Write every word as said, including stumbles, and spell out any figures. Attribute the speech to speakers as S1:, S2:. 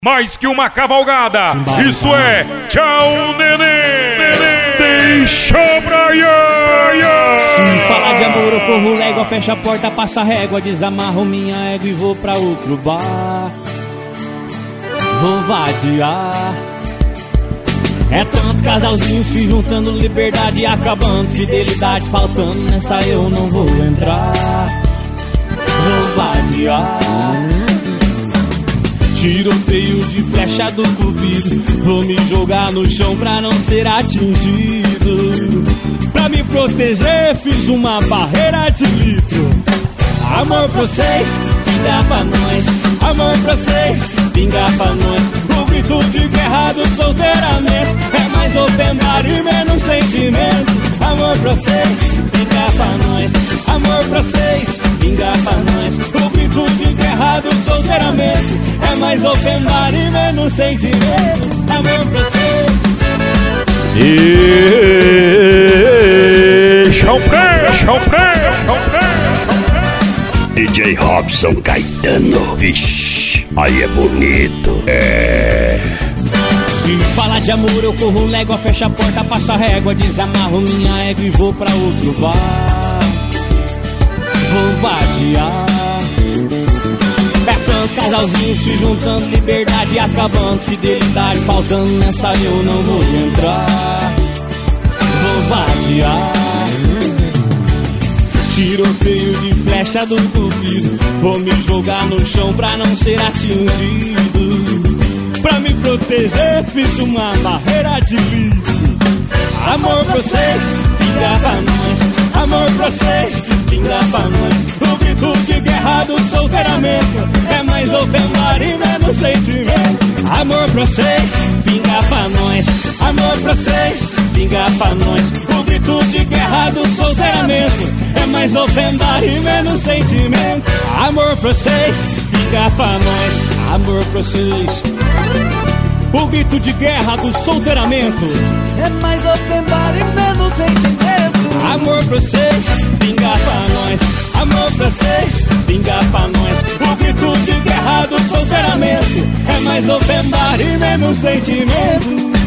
S1: Mais que uma cavalgada, Simbora, isso então. É tchau, neném, deixa pra ia.
S2: Se falar de amor eu corro légua, fecha a porta, passa a régua, desamarro minha égua e vou pra outro bar. Vou vadiar. É tanto casalzinho se juntando, liberdade acabando, fidelidade faltando, nessa eu não vou entrar. Vou vadiar. Tiroteio de flecha do cupido, vou me jogar no chão pra não ser atingido. Pra me proteger fiz uma barreira de litro. Amor pra vocês, pinga pra nós. Amor pra vocês, pinga pra nós. O grito de guerra do solteiramento é mais open bar e menos sentimento. Amor pra vocês, pinga pra nós. Amor pra vocês, pinga pra nós. O grito de guerra do solteiramento é mais open bar e menos sentimento. Amor pra vocês.
S1: E chão pré, chão pré, chão pré.
S3: D J Robson Caetano, vixe, aí é bonito, é.
S2: Se falar de amor eu corro légua, fecha a porta, passa a régua, desamarro minha égua e vou pra outro bar. Vou vadiar. É tanto casalzinho se juntando, liberdade acabando, fidelidade faltando, nessa eu não vou entrar. Vou vadiar. Tiroteio de flecha do cupido, vou me jogar no chão pra não ser atingido. Pra me proteger fiz uma barreira de vidro. Amor pra vocês, pinga pra nós. Amor pra vocês, pinga pra nós. O grito de guerra do solteiramento é mais open bar e menos sentimento. Amor pra vocês, pinga pra nós. Amor pra vocês, pinga pra nós. O grito de guerra do solteiramento é mais open bar e menos sentimento. Amor pra vocês, pinga pra nós. Amor pra vocês. O grito de guerra do solteiramento
S4: é mais open bar e menos sentimento.
S2: Amor pra vocês, pinga pra nós. Amor pra vocês, pinga pra nós. O grito de guerra do solteiramento é mais open bar e menos sentimento.